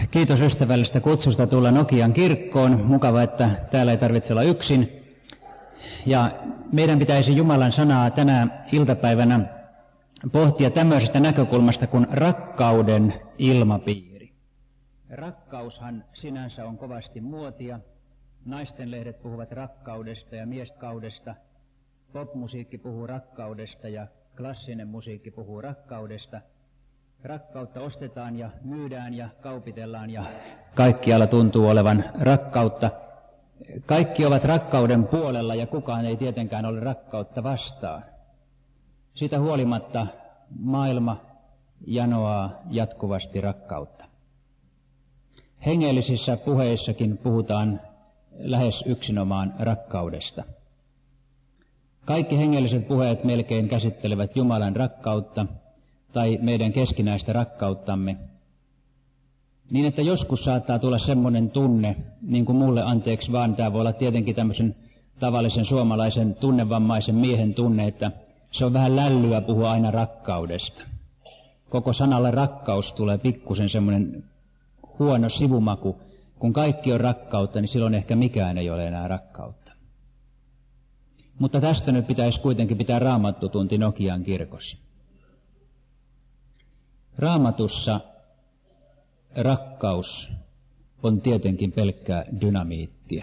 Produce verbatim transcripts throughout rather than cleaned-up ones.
Kiitos ystävällistä kutsusta tulla Nokian kirkkoon. Mukava, että täällä ei tarvitse olla yksin. Ja meidän pitäisi Jumalan sanaa tänä iltapäivänä pohtia tämmöisestä näkökulmasta kuin rakkauden ilmapiiri. Rakkaushan sinänsä on kovasti muotia. Naistenlehdet puhuvat rakkaudesta ja mieskaudesta. Popmusiikki puhuu rakkaudesta ja klassinen musiikki puhuu rakkaudesta. Rakkautta ostetaan ja myydään ja kaupitellaan ja kaikkialla tuntuu olevan rakkautta. Kaikki ovat rakkauden puolella ja kukaan ei tietenkään ole rakkautta vastaan. Siitä huolimatta maailma janoaa jatkuvasti rakkautta. Hengellisissä puheissakin puhutaan lähes yksinomaan rakkaudesta. Kaikki hengelliset puheet melkein käsittelevät Jumalan rakkautta tai meidän keskinäistä rakkauttamme, niin että joskus saattaa tulla semmoinen tunne, niin kuin mulle anteeksi vaan, tämä voi olla tietenkin tämmöisen tavallisen suomalaisen tunnevammaisen miehen tunne, että se on vähän lällyä puhua aina rakkaudesta. Koko sanalle rakkaus tulee pikkusen semmoinen huono sivumaku. Kun kaikki on rakkautta, niin silloin ehkä mikään ei ole enää rakkautta. Mutta tästä nyt pitäisi kuitenkin pitää raamattutunti Nokian kirkossa. Raamatussa rakkaus on tietenkin pelkkää dynamiittia.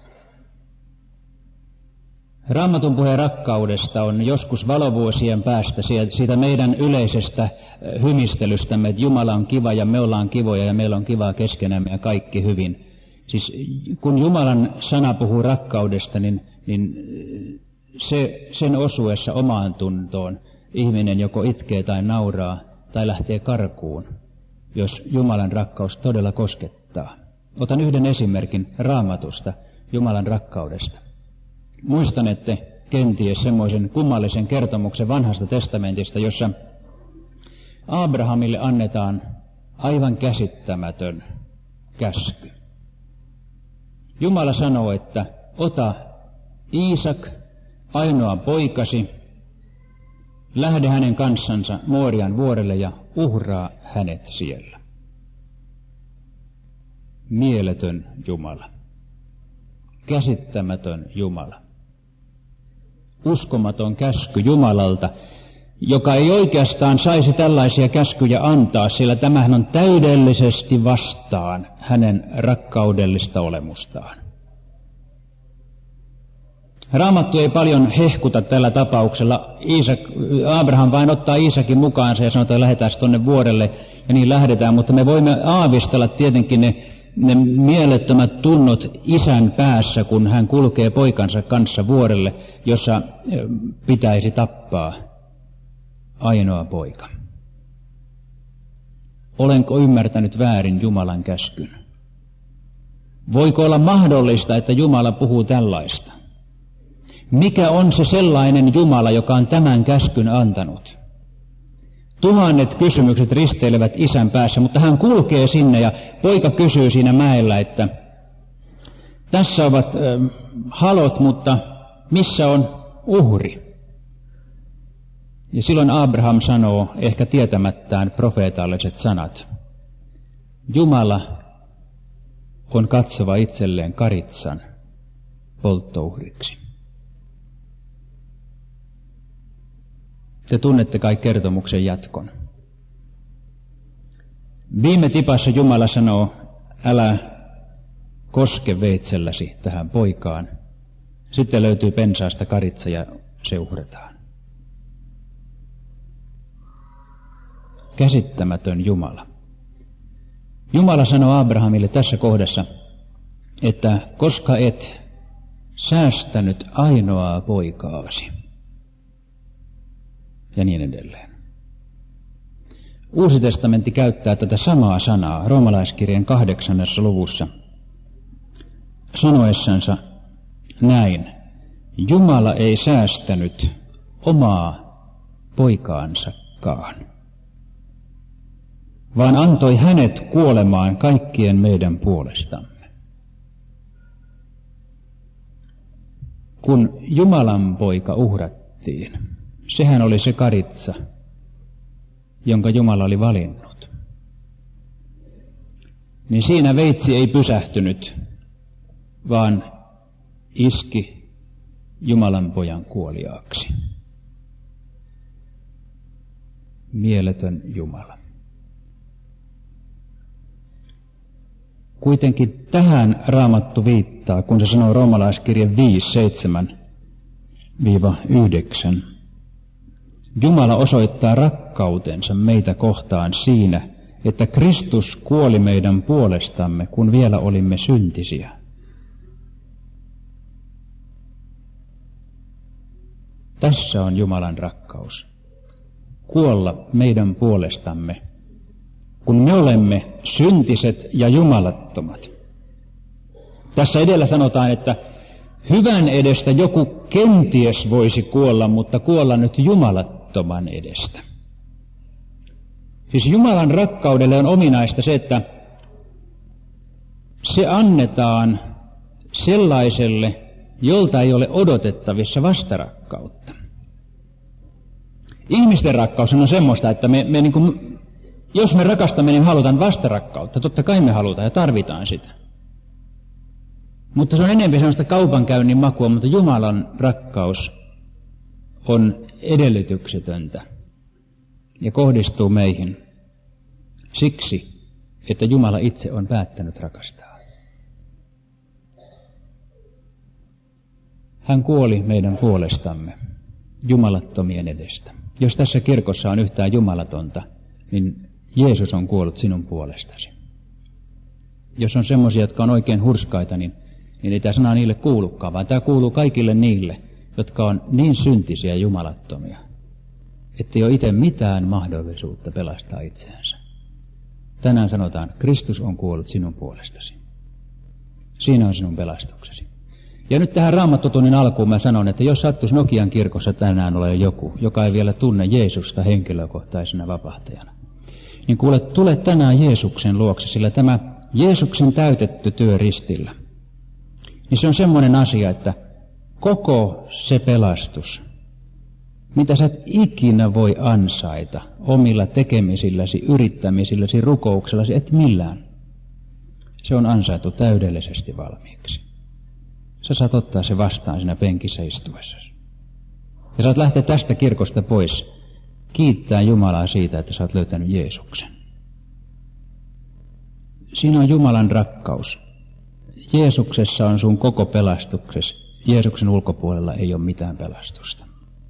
Raamatun puhe rakkaudesta on joskus valovuosien päästä siitä meidän yleisestä hymistelystämme, että Jumala on kiva ja me ollaan kivoja ja meillä on kivaa keskenämme ja kaikki hyvin. Siis kun Jumalan sana puhuu rakkaudesta, niin, niin se, sen osuessa omaan tuntoon ihminen joko itkee tai nauraa tai lähtee karkuun, jos Jumalan rakkaus todella koskettaa. Otan yhden esimerkin Raamatusta, Jumalan rakkaudesta. Muistanette kenties semmoisen kummallisen kertomuksen vanhasta testamentista, jossa Abrahamille annetaan aivan käsittämätön käsky. Jumala sanoo, että ota Iisak, ainoa poikasi, lähde hänen kanssansa Moorian vuorelle ja uhraa hänet siellä. Mieletön Jumala. Käsittämätön Jumala. Uskomaton käsky Jumalalta, joka ei oikeastaan saisi tällaisia käskyjä antaa, sillä tämähän on täydellisesti vastaan hänen rakkaudellista olemustaan. Raamattu ei paljon hehkuta tällä tapauksella. Iisak, Abraham vain ottaa Iisakin mukaansa ja sanoo, että lähdetään tuonne vuorelle, ja niin lähdetään, mutta me voimme aavistella tietenkin ne, ne mielettömät tunnot isän päässä, kun hän kulkee poikansa kanssa vuorelle, jossa pitäisi tappaa ainoa poika. Olenko ymmärtänyt väärin Jumalan käskyn? Voiko olla mahdollista, että Jumala puhuu tällaista? Mikä on se sellainen Jumala, joka on tämän käskyn antanut? Tuhannet kysymykset risteilevät isän päässä, mutta hän kulkee sinne ja poika kysyy siinä mäellä, että tässä ovat äh, halot, mutta missä on uhri? Ja silloin Abraham sanoo ehkä tietämättään profeetalliset sanat. Jumala on katsova itselleen karitsan polttouhriksi. Te tunnette kai kertomuksen jatkon. Viime tipassa Jumala sanoo, älä koske veitselläsi tähän poikaan. Sitten löytyy pensaasta karitsa ja se uhrataan. Käsittämätön Jumala. Jumala sanoo Abrahamille tässä kohdassa, että koska et säästänyt ainoaa poikaasi. Ja niin edelleen. Uusi testamentti käyttää tätä samaa sanaa roomalaiskirjan kahdeksannessa luvussa sanoessansa näin. Jumala ei säästänyt omaa poikaansakaan, vaan antoi hänet kuolemaan kaikkien meidän puolestamme. Kun Jumalan poika uhrattiin, sehän oli se karitsa, jonka Jumala oli valinnut. niin siinä veitsi ei pysähtynyt, vaan iski Jumalan pojan kuoliaaksi. Mieletön Jumala. Kuitenkin tähän Raamattu viittaa, kun se sanoo roomalaiskirje viisi, seitsemän yhdeksän. Jumala osoittaa rakkautensa meitä kohtaan siinä, että Kristus kuoli meidän puolestamme, kun vielä olimme syntisiä. Tässä on Jumalan rakkaus. Kuolla meidän puolestamme, kun me olemme syntiset ja jumalattomat. Tässä edellä sanotaan, että hyvän edestä joku kenties voisi kuolla, mutta kuolla nyt jumalattoman edestä. Siis Jumalan rakkaudelle on ominaista se, että se annetaan sellaiselle, jolta ei ole odotettavissa vastarakkautta. Ihmisten rakkaus on semmoista, että me, me niin kuin, jos me rakastamme, niin halutaan vastarakkautta. Totta kai me halutaan ja tarvitaan sitä. Mutta se on enemmän sellaista kaupankäynnin makua, mutta Jumalan rakkaus on edellytyksetöntä ja kohdistuu meihin siksi, että Jumala itse on päättänyt rakastaa. Hän kuoli meidän puolestamme, jumalattomien edestä. Jos tässä kirkossa on yhtään jumalatonta, niin Jeesus on kuollut sinun puolestasi. Jos on semmoisia, jotka on oikein hurskaita, niin, niin ei tämä sana niille kuulukaan, vaan tämä kuuluu kaikille niille, jotka on niin syntisiä ja jumalattomia, ettei ole itse mitään mahdollisuutta pelastaa itseänsä. Tänään sanotaan, Kristus on kuollut sinun puolestasi. Siinä on sinun pelastuksesi. Ja nyt tähän Raamattotunnin alkuun mä sanon, että jos sattuisi Nokian kirkossa tänään ole joku, joka ei vielä tunne Jeesusta henkilökohtaisena vapahtajana, niin kuule, tule tänään Jeesuksen luokse, sillä tämä Jeesuksen täytetty työ ristillä, niin se on semmoinen asia, että koko se pelastus, mitä sä et ikinä voi ansaita omilla tekemisilläsi, yrittämisilläsi, rukouksellasi, et millään, se on ansaittu täydellisesti valmiiksi. Sä saat ottaa se vastaan siinä penkissä istuessasi. Ja saat lähteä tästä kirkosta pois kiittää Jumalaa siitä, että sä oot löytänyt Jeesuksen. Siinä on Jumalan rakkaus. Jeesuksessa on sun koko pelastuksesi. Jeesuksen ulkopuolella ei ole mitään pelastusta.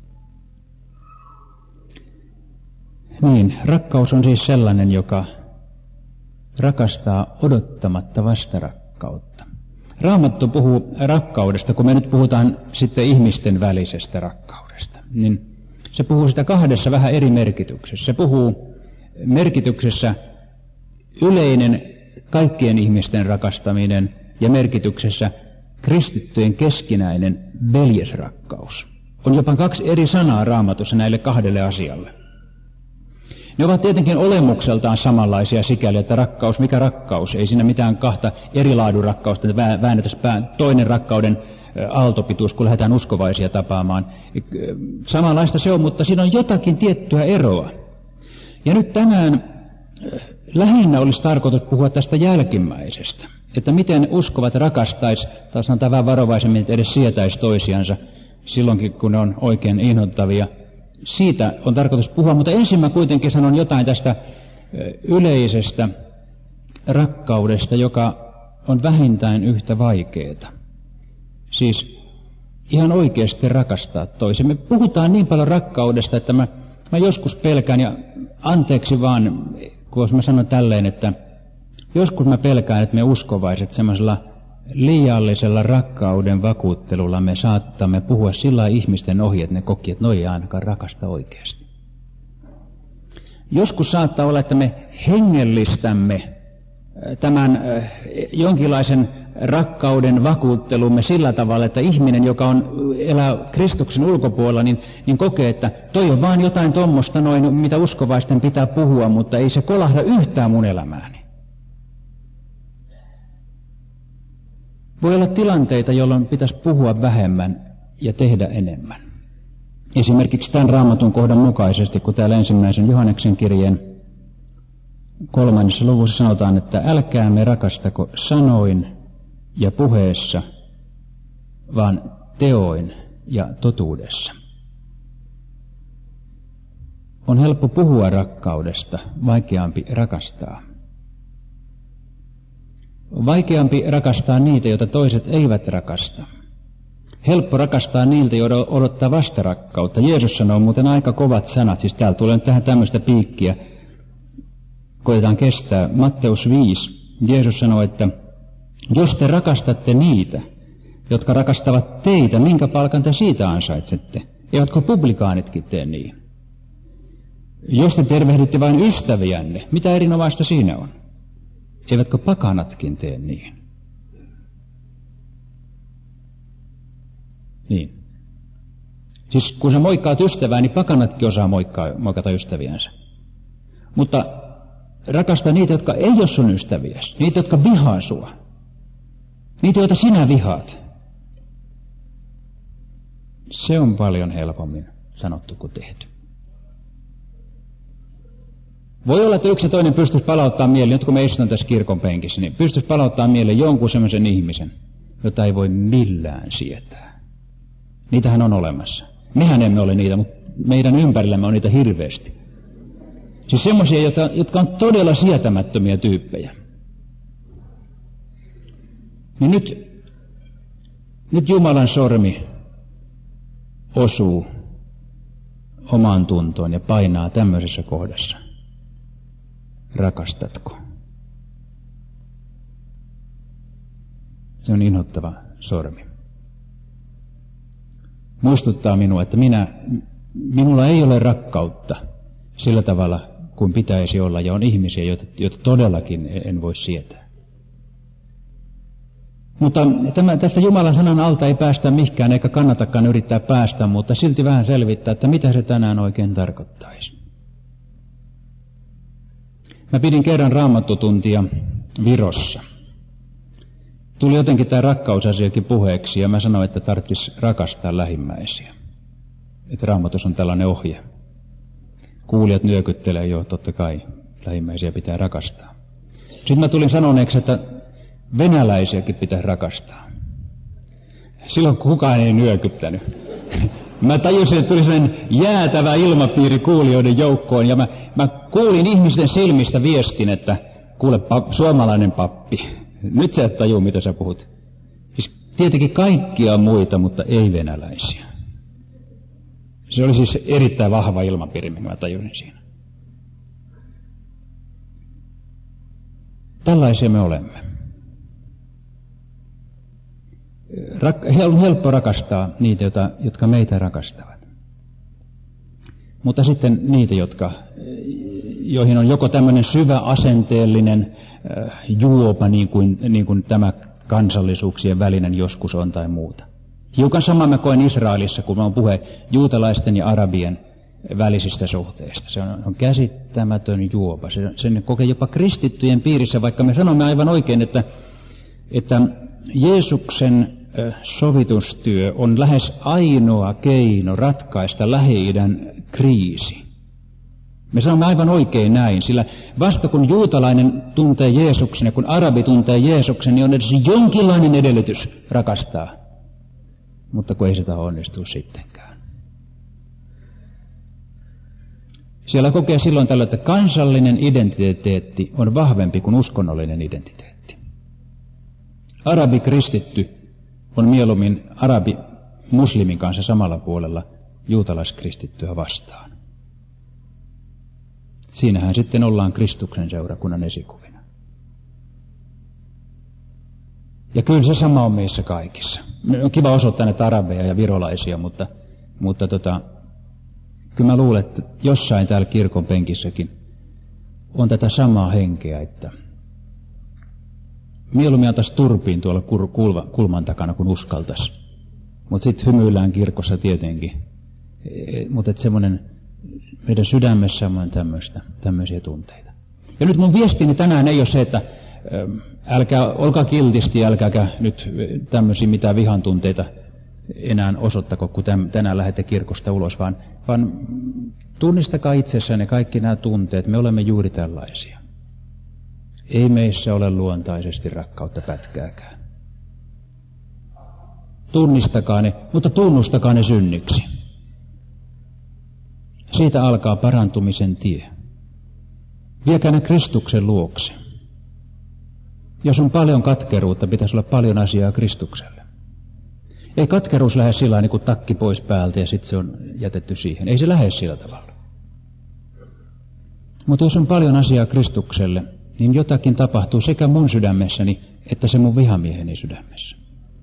Niin, rakkaus on siis sellainen, joka rakastaa odottamatta vastarakkautta. Raamattu puhuu rakkaudesta, kun me nyt puhutaan sitten ihmisten välisestä rakkaudesta, niin se puhuu sitä kahdessa vähän eri merkityksessä. Se puhuu merkityksessä yleinen kaikkien ihmisten rakastaminen ja merkityksessä kristittyjen keskinäinen veljesrakkaus. On jopa kaksi eri sanaa Raamatussa näille kahdelle asialle. Ne ovat tietenkin olemukseltaan samanlaisia sikäli, että rakkaus, mikä rakkaus, ei siinä mitään kahta eri laadun rakkausta, että väännetäisiin toinen rakkauden aaltopituus, kun lähdetään uskovaisia tapaamaan. Samanlaista se on, mutta siinä on jotakin tiettyä eroa. Ja nyt tänään lähinnä olisi tarkoitus puhua tästä jälkimmäisestä, että miten uskovat rakastaisi, tai sanotaan vähän varovaisemmin, että edes sietäisi toisiansa silloinkin, kun ne on oikein inhottavia. Siitä on tarkoitus puhua, mutta ensin mä kuitenkin sanon jotain tästä yleisestä rakkaudesta, joka on vähintään yhtä vaikeaa. Siis ihan oikeasti rakastaa toisen. Me puhutaan niin paljon rakkaudesta, että mä, mä joskus pelkään, ja anteeksi vaan, kun mä sanon tälleen, että joskus mä pelkään, että me uskovaiset semmoisella liiallisella rakkauden vakuuttelulla me saattamme puhua sillä ihmisten ohi, että ne koki, että noi ei ainakaan rakasta oikeasti. Joskus saattaa olla, että me hengellistämme tämän jonkinlaisen rakkauden vakuuttelumme sillä tavalla, että ihminen, joka on elää Kristuksen ulkopuolella, niin, niin kokee, että toi on vaan jotain tommosta noin, mitä uskovaisten pitää puhua, mutta ei se kolahda yhtään mun elämääni. Voi olla tilanteita, jolloin pitäisi puhua vähemmän ja tehdä enemmän. Esimerkiksi tämän Raamatun kohdan mukaisesti, kun täällä ensimmäisen Johanneksen kirjeen kolmannessa luvussa sanotaan, että älkäämme rakastako sanoin ja puheessa, vaan teoin ja totuudessa. On helppo puhua rakkaudesta, vaikeampi rakastaa. On vaikeampi rakastaa niitä, joita toiset eivät rakasta. Helppo rakastaa niiltä, joita odottaa vastarakkautta. Jeesus sanoo muuten aika kovat sanat, siis täällä tulee nyt tähän tämmöistä piikkiä. Koetaan kestää. Matteus viisi. Jeesus sanoo, että jos te rakastatte niitä, jotka rakastavat teitä, minkä palkan te siitä ansaitsette? Eivätkö publikaanitkin tee niin? Jos te tervehditte vain ystäviänne, mitä erinomaista siinä on? Eivätkö pakanatkin tee niin? Niin. Siis kun sä moikkaat ystävää, niin pakanatkin osaa moikkaa, moikata ystäviänsä. Mutta rakasta niitä, jotka ei ole sun ystäviäsi. Niitä, jotka vihaa sua. Niitä, joita sinä vihaat. Se on paljon helpommin sanottu kuin tehty. Voi olla, että yksi ja toinen pystyisi palauttaa mieleen, nyt kun me istun tässä kirkon penkissä, niin pystyisi palauttaa mieleen jonkun semmoisen ihmisen, jota ei voi millään sietää. Niitähän on olemassa. Mehän emme ole niitä, mutta meidän ympärillämme on niitä hirveästi. Siis semmoisia, jotka, jotka on todella sietämättömiä tyyppejä. Niin nyt, nyt Jumalan sormi osuu omaan tuntoon ja painaa tämmöisessä kohdassa. Rakastatko? Se on inhottava sormi. Muistuttaa minua, että minä, minulla ei ole rakkautta sillä tavalla kuin pitäisi olla, ja on ihmisiä, joita, joita todellakin en voi sietää. Mutta tämä, tästä Jumalan sanan alta ei päästä mihinkään, eikä kannatakaan yrittää päästä, mutta silti vähän selvittää, että mitä se tänään oikein tarkoittaisi. Mä pidin kerran raamattutuntia Virossa. Tuli jotenkin tämä rakkausasiakin puheeksi, ja mä sanoin, että tarvitsisi rakastaa lähimmäisiä. Että Raamatus on tällainen ohje. Kuulijat nyökyttelee jo, totta kai lähimmäisiä pitää rakastaa. Sitten mä tulin sanoneeksi, että venäläisiäkin pitää rakastaa. Silloin kukaan ei nyökyttänyt. Mä tajusin, että tuli sellainen jäätävä ilmapiiri kuulijoiden joukkoon, ja mä, mä kuulin ihmisten silmistä viestin, että kuule, pap, suomalainen pappi, nyt sä et tajua, mitä sä puhut. Siis tietenkin kaikkia muita, mutta ei venäläisiä. Se oli siis erittäin vahva ilmapiiri, minkä mä tajusin siinä. Tällaisia me olemme. On helppo rakastaa niitä, jotka meitä rakastavat. Mutta sitten niitä, jotka, joihin on joko tämmöinen syvä asenteellinen juopa, niin kuin, niin kuin tämä kansallisuuksien välinen joskus on tai muuta. Hiukan sama mä koen Israelissa, kun on puhe juutalaisten ja arabien välisistä suhteista. Se on, on käsittämätön juopa. Se, sen kokee jopa kristittyjen piirissä, vaikka me sanomme aivan oikein, että, että Jeesuksen sovitustyö on lähes ainoa keino ratkaista Lähi-idän kriisi. Me sanomme aivan oikein näin, sillä vasta kun juutalainen tuntee Jeesuksen ja kun arabi tuntee Jeesuksen, niin on edes jonkinlainen edellytys rakastaa. Mutta kun ei sitä onnistu sittenkään. Siellä kokee silloin tällä, että kansallinen identiteetti on vahvempi kuin uskonnollinen identiteetti. Arabi kristitty on mieluummin arabi muslimin kanssa samalla puolella juutalaiskristittyä vastaan. Siinähän sitten ollaan Kristuksen seurakunnan esikuvina. Ja kyllä se sama on meissä kaikissa. On kiva osoittaa näitä arabeja ja virolaisia, mutta, mutta tota, kyllä mä luulen, että jossain täällä kirkon penkissäkin on tätä samaa henkeä, että mieluummin antaisi turpiin tuolla kulma, kulman takana, kun uskaltaisi. Mutta sitten hymyillään kirkossa tietenkin. E, mutta semmoinen, meidän sydämessä on tämmöistä, tämmöisiä tunteita. Ja nyt mun viestini tänään ei ole se, että älkää, olkaa kiltisti, älkääkä nyt tämmöisiä mitään vihan tunteita enää osoittako, kun tänään lähdette kirkosta ulos, vaan, vaan tunnistakaa itsessänne kaikki nämä tunteet. Me olemme juuri tällaisia. Ei meissä ole luontaisesti rakkautta pätkääkään. Tunnistakaa ne, mutta tunnustakaa ne synniksi. Siitä alkaa parantumisen tie. Viekää ne Kristuksen luokse. Jos on paljon katkeruutta, pitäisi olla paljon asiaa Kristukselle. Ei katkeruus lähde sillä niin kuin takki pois päältä ja sitten se on jätetty siihen. Ei se lähde sillä tavalla. Mutta jos on paljon asiaa Kristukselle, niin jotakin tapahtuu sekä mun sydämessäni, että se mun vihamieheni sydämessä.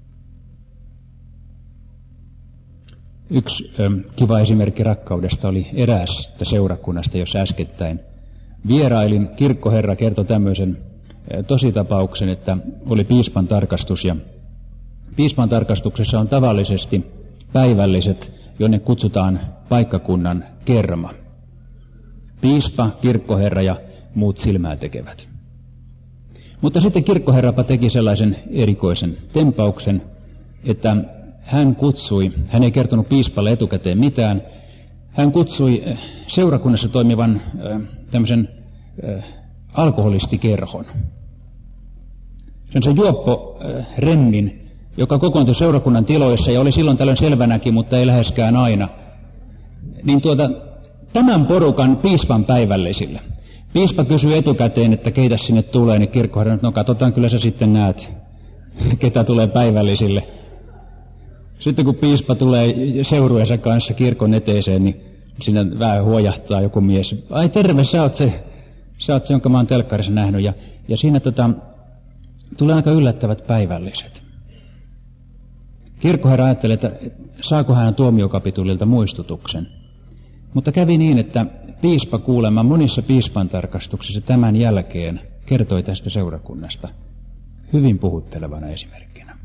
Yksi ö, kiva esimerkki rakkaudesta oli eräästä seurakunnasta, jossa äskettäin vierailin. Kirkkoherra kertoi tämmöisen ö, tositapauksen, että oli piispan tarkastus, ja piispan tarkastuksessa on tavallisesti päivälliset, jonne kutsutaan paikkakunnan kerma. Piispa, kirkkoherra ja muut silmää tekevät. Mutta sitten kirkkoherrapa teki sellaisen erikoisen tempauksen, että hän kutsui, hän ei kertonut piispalle etukäteen mitään, hän kutsui seurakunnassa toimivan äh, tämmöisen äh, alkoholistikerhon. Se on se juoppo äh, remmin, joka kokoontui seurakunnan tiloissa ja oli silloin tällöin selvänäkin, mutta ei läheskään aina. Niin tuota, tämän porukan piispan päivällisillä. Piispa kysyi etukäteen, että keitä sinne tulee, niin kirkkoherra, että no katsotaan, kyllä sä sitten näet, ketä tulee päivällisille. Sitten kun piispa tulee seurueensa kanssa kirkon eteeseen, niin siinä vähän huojahtaa joku mies. Ai terve, sä oot se, sä oot se jonka mä oon telkkarissa nähnyt. Ja, ja siinä tota, tulee aika yllättävät päivälliset. Kirkkoherra ajattelee, että saako hän tuomiokapitulilta muistutuksen. Mutta kävi niin, että piispa kuulemma monissa piispan tarkastuksissa tämän jälkeen kertoi tästä seurakunnasta hyvin puhuttelevana esimerkkinä.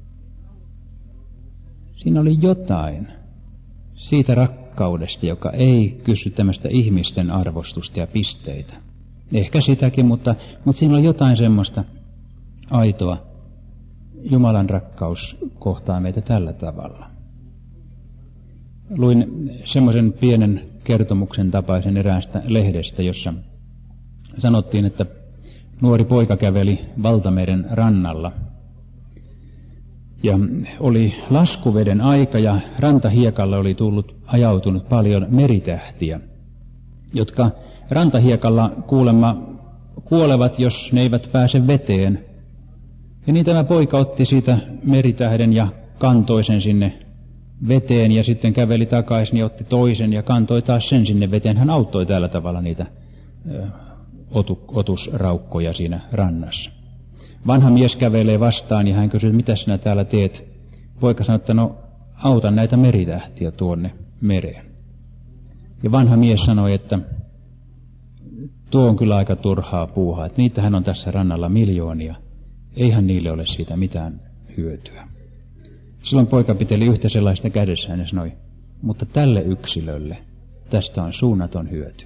Siinä oli jotain siitä rakkaudesta, joka ei kysy tämmöistä ihmisten arvostusta ja pisteitä. Ehkä sitäkin, mutta, mutta siinä oli jotain semmoista aitoa. Jumalan rakkaus kohtaa meitä tällä tavalla. Luin semmoisen pienen kertomuksen tapaisen eräästä lehdestä, jossa sanottiin, että nuori poika käveli Valtameren rannalla. Ja oli laskuveden aika ja rantahiekalle oli tullut ajautunut paljon meritähtiä, jotka rantahiekalla kuulemma kuolevat, jos ne eivät pääse veteen. Ja niin tämä poika otti siitä meritähden ja kantoi sen sinne veteen ja sitten käveli takaisin ja otti toisen ja kantoi taas sen sinne veteen. Hän auttoi tällä tavalla niitä ö, otu, otusraukkoja siinä rannassa. Vanha mies kävelee vastaan ja hän kysyy, mitä sinä täällä teet? Poika sanoi, että no auta näitä meritähtiä tuonne mereen. Ja vanha mies sanoi, että tuo on kyllä aika turhaa puuhaa, että niitähän on tässä rannalla miljoonia. Eihän niille ole siitä mitään hyötyä. Silloin poika piteli yhtä sellaista kädessään ja sanoi, mutta tälle yksilölle tästä on suunnaton hyöty.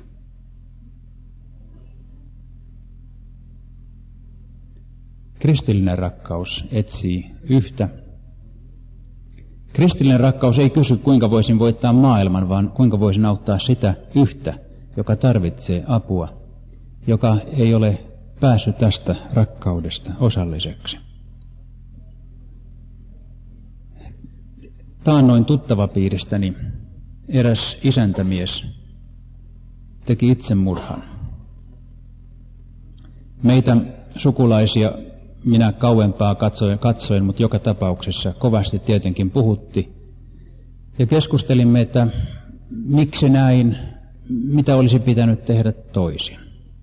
Kristillinen rakkaus etsii yhtä. Kristillinen rakkaus ei kysy, kuinka voisin voittaa maailman, vaan kuinka voisin auttaa sitä yhtä, joka tarvitsee apua, joka ei ole päässyt tästä rakkaudesta osalliseksi. Taannoin tuttavapiiristäni eräs isäntämies teki itsemurhan. Meitä sukulaisia minä kauempaa katsoin, katsoin, mutta joka tapauksessa kovasti tietenkin puhutti. Ja keskustelimme, että miksi näin, mitä olisi pitänyt tehdä toisin.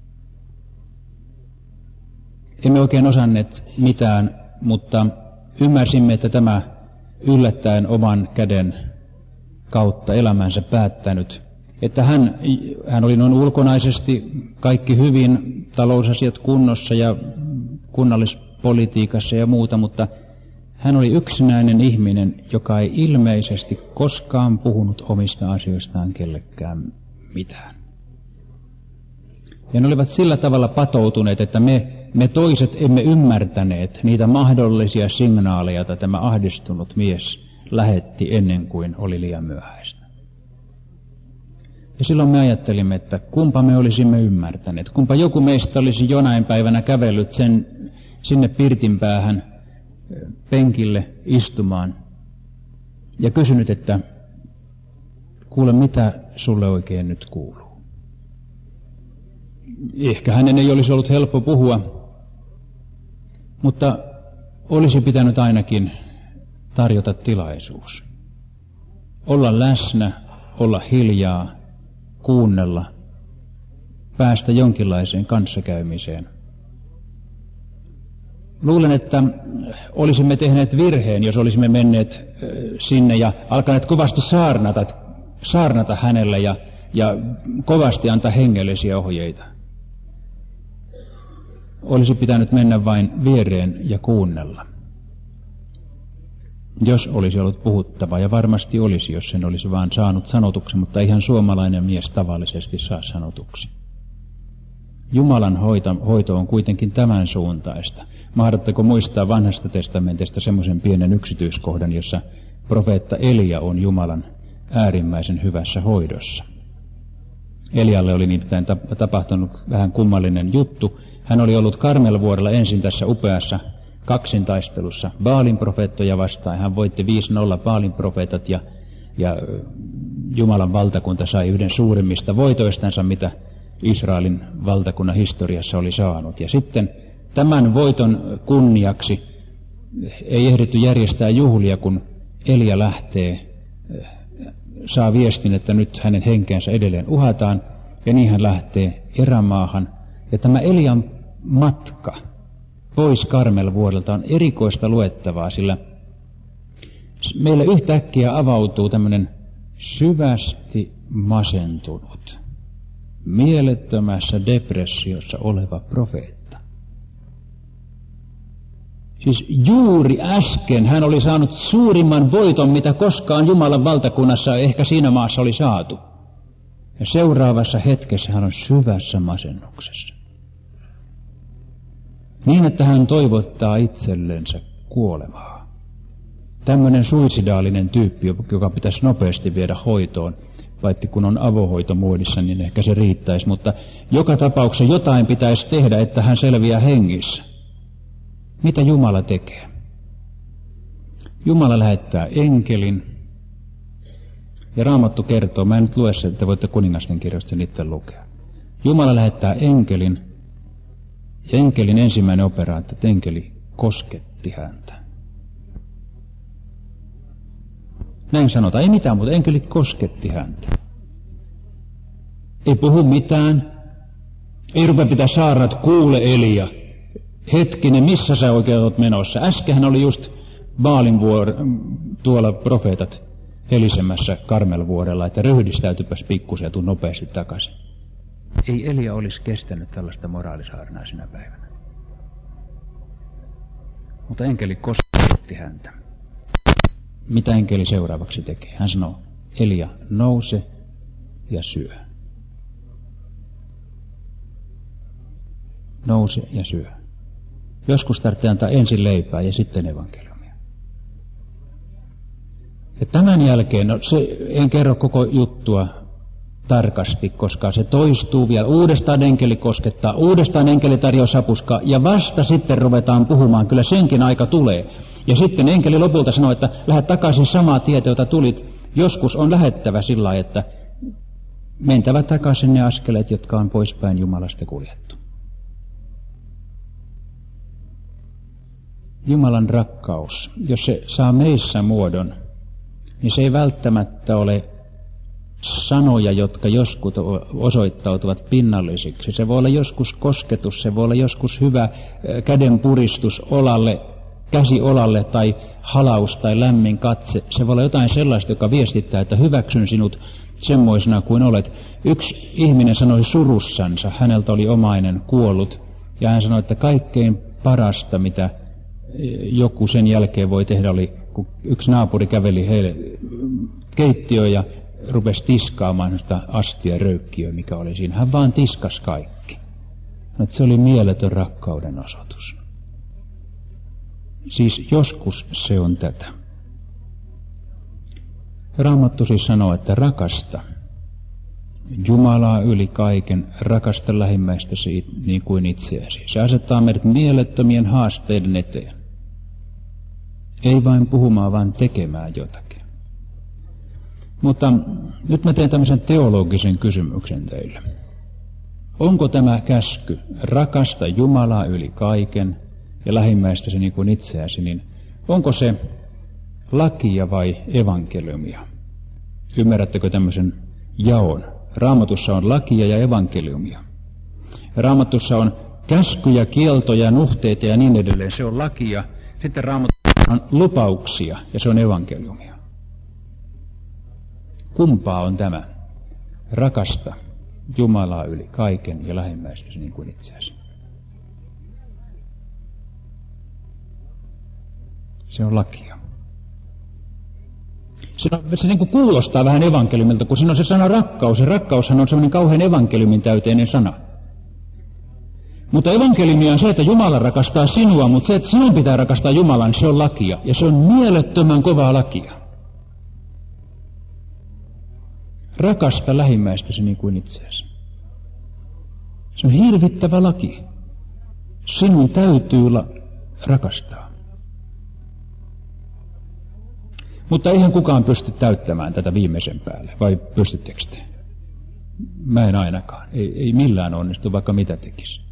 Emme oikein osanneet mitään, mutta ymmärsimme, että tämä yllättäen oman käden kautta elämänsä päättänyt, että hän, hän oli noin ulkonaisesti kaikki hyvin, talousasiat kunnossa ja kunnallispolitiikassa ja muuta, mutta hän oli yksinäinen ihminen, joka ei ilmeisesti koskaan puhunut omista asioistaan kellekään mitään. Ja ne olivat sillä tavalla patoutuneet, että me, me toiset emme ymmärtäneet niitä mahdollisia signaaleja, joita tämä ahdistunut mies lähetti ennen kuin oli liian myöhäistä. Ja silloin me ajattelimme, että kumpa me olisimme ymmärtäneet, kumpa joku meistä olisi jonain päivänä kävellyt sen sinne pirtin päähän penkille istumaan ja kysynyt, että kuule, mitä sulle oikein nyt kuuluu. Ehkä hänen ei olisi ollut helppo puhua, mutta olisi pitänyt ainakin tarjota tilaisuus. Olla läsnä, olla hiljaa, kuunnella, päästä jonkinlaiseen kanssakäymiseen. Luulen, että olisimme tehneet virheen, jos olisimme menneet sinne ja alkaneet kovasti saarnata, saarnata hänelle ja, ja kovasti antaa hengellisiä ohjeita. Olisi pitänyt mennä vain viereen ja kuunnella. Jos olisi ollut puhuttava, ja varmasti olisi, jos sen olisi vaan saanut sanotuksi, mutta ihan suomalainen mies tavallisesti saa sanotuksi. Jumalan hoito, hoito on kuitenkin tämän suuntaista. Mahdatteko muistaa vanhasta testamentista semmoisen pienen yksityiskohdan, jossa profeetta Elia on Jumalan äärimmäisen hyvässä hoidossa. Elialle oli nimittäin tapahtunut vähän kummallinen juttu. Hän oli ollut Karmelvuorella ensin tässä upeassa kaksintaistelussa Baalin profeettoja vastaan. Hän voitti viisi nolla Baalin profeetat ja, ja Jumalan valtakunta sai yhden suurimmista voitoistansa, mitä Israelin valtakunnan historiassa oli saanut. Ja sitten tämän voiton kunniaksi ei ehditty järjestää juhlia, kun Elia lähtee, saa viestin, että nyt hänen henkeensä edelleen uhataan, ja niin hän lähtee erämaahan. Ja tämä Elian matka pois Karmelvuorelta on erikoista luettavaa, sillä meillä yhtäkkiä avautuu tämmöinen syvästi masentunut, mielettömässä depressiossa oleva profeetta. Siis juuri äsken hän oli saanut suurimman voiton, mitä koskaan Jumalan valtakunnassa ehkä siinä maassa oli saatu. Ja seuraavassa hetkessä hän on syvässä masennuksessa. Niin, että hän toivottaa itsellensä kuolemaa. Tämmöinen suicidaalinen tyyppi, joka pitäisi nopeasti viedä hoitoon, vaikka kun on avohoito muodissa, niin ehkä se riittäisi. Mutta joka tapauksessa jotain pitäisi tehdä, että hän selviää hengissä. Mitä Jumala tekee? Jumala lähettää enkelin. Ja Raamattu kertoo, mä en nyt lue sen, että voitte kuningasten kirjasta sen itse lukea. Jumala lähettää enkelin. Ja enkelin ensimmäinen operaatio, että enkeli kosketti häntä. Näin sanotaan, ei mitään, mutta enkeli kosketti häntä. Ei puhu mitään. Ei rupea pitää saarnat, kuule Elia. Hetkinen, missä sä oikein olet menossa? Äskenhän oli just Baalin vuor, tuolla profeetat helisemässä Karmelvuorella, että ryhdistäytypäs pikkusen ja tuu nopeasti takaisin. Ei Elia olisi kestänyt tällaista moraalisaarnaa sinä päivänä. Mutta enkeli kosketti häntä. Mitä enkeli seuraavaksi tekee? Hän sanoo, Elia, nouse ja syö. Nouse ja syö. Joskus tarvitsee antaa ensin leipää ja sitten evankeliumia. Ja tämän jälkeen, no se, en kerro koko juttua tarkasti, koska se toistuu vielä. Uudestaan enkeli koskettaa, uudestaan enkeli tarjoaa sapuskaa ja vasta sitten ruvetaan puhumaan. Kyllä senkin aika tulee. Ja sitten enkeli lopulta sanoo, että lähde takaisin samaa tietä, jota tulit. Joskus on lähettävä sillä lailla, että mentävä takaisin ne askeleet, jotka on poispäin Jumalasta kuljettu. Jumalan rakkaus, jos se saa meissä muodon, niin se ei välttämättä ole sanoja, jotka joskus osoittautuvat pinnallisiksi. Se voi olla joskus kosketus, se voi olla joskus hyvä käden puristus olalle, käsi olalle tai halaus tai lämmin katse. Se voi olla jotain sellaista, joka viestittää, että hyväksyn sinut semmoisena kuin olet. Yksi ihminen sanoi surussansa, häneltä oli omainen kuollut, ja hän sanoi, että kaikkein parasta, mitä joku sen jälkeen voi tehdä, oli, kun yksi naapuri käveli heille keittiöön ja rupesi tiskaamaan sitä astia röykkiöä, mikä oli siinä. Hän vaan tiskas kaikki. Että se oli mieletön rakkauden osoitus. Siis joskus se on tätä. Raamattu siis sanoo, että rakasta Jumalaa yli kaiken, rakasta lähimmäistäsi niin kuin itseäsi. Se asettaa meidät mielettömien haasteiden eteen. Ei vain puhumaan, vaan tekemään jotakin. Mutta nyt mä teen tämmöisen teologisen kysymyksen teille. Onko tämä käsky, rakasta Jumalaa yli kaiken ja lähimmäistäsi niin kuin itseäsi, niin onko se lakia vai evankeliumia? Ymmärrättekö tämmöisen jaon? Raamatussa on lakia ja evankeliumia. Raamatussa on käskyjä, kieltoja, nuhteita ja niin edelleen. Se on lakia. Sitten Raamatussa on lupauksia ja se on evankeliumia. Kumpaa on tämä? Rakasta Jumalaa yli kaiken ja lähimmäistäsi niin kuin itseäsi. Se on lakia. Se, on, se niin kuin kuulostaa vähän evankeliumilta, kun siinä on se sana rakkaus. Ja rakkaushan on semmoinen kauhean evankeliumin täyteinen sana. Mutta evankeliumia on se, että Jumala rakastaa sinua, mutta se, että sinun pitää rakastaa Jumalaa, niin se on lakia. Ja se on mielettömän kovaa lakia. Rakasta lähimmäistäsi niin kuin itseäsi. Se on hirvittävä laki. Sinun täytyy la- rakastaa. Mutta eihän kukaan pysty täyttämään tätä viimeisen päälle, vai pystyttekö te? Mä en ainakaan. Ei, ei millään onnistu, vaikka mitä tekisi.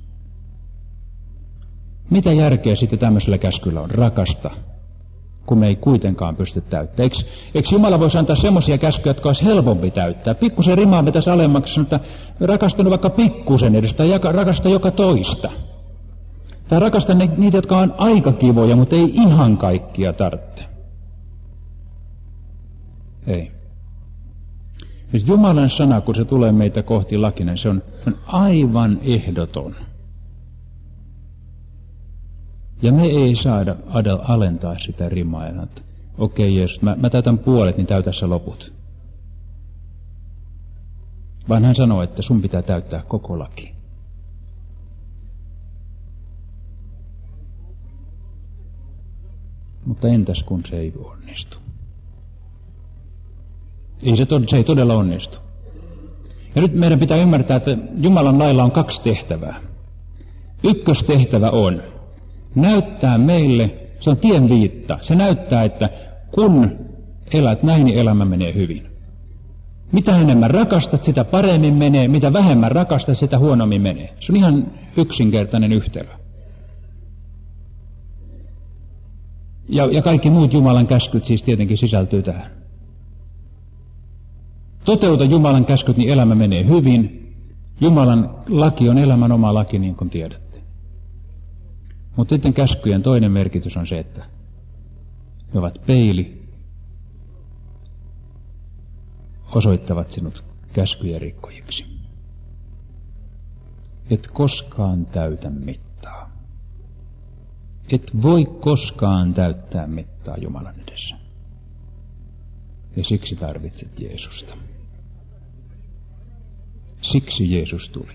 Mitä järkeä sitten tämmöisellä käskyllä on? Rakasta, kun me ei kuitenkaan pysty täyttämään. Eikö, eikö Jumala voisi antaa semmoisia käskyjä, jotka olisi helpompi täyttää? Pikkusen rimaa vetäisi alemmaksi, että rakastan vaikka pikkusen edes, tai rakasta joka toista. Tai rakasta ne, niitä, jotka on aika kivoja, mutta ei ihan kaikkia tarvitse. Ei. Nyt Jumalan sana, kun se tulee meitä kohti lakinen, se on, se on aivan ehdoton. Ja me ei saada alentaa sitä rimaa. Että okei, okay, Jeesus, mä, mä täytän puolet, niin täytä sä loput. Vaan hän sanoo, että sun pitää täyttää koko laki. Mutta entäs kun se ei onnistu? Ei se, se ei todella onnistu. Ja nyt meidän pitää ymmärtää, että Jumalan lailla on kaksi tehtävää. Ykköstehtävä on näyttää meille, se on tien viitta, se näyttää, että kun elät näin, niin elämä menee hyvin. Mitä enemmän rakastat, sitä paremmin menee, mitä vähemmän rakastat, sitä huonommin menee. Se on ihan yksinkertainen yhtälö. Ja, ja kaikki muut Jumalan käskyt siis tietenkin sisältyy tähän. Toteuta Jumalan käskyt, niin elämä menee hyvin. Jumalan laki on elämän oma laki, niin kuin tiedätte. Mutta sitten käskyjen toinen merkitys on se, että ne ovat peili, osoittavat sinut käskyjen rikkojiksi. Et koskaan täytä mittaa. Et voi koskaan täyttää mittaa Jumalan edessä. Ja siksi tarvitset Jeesusta. Siksi Jeesus tuli.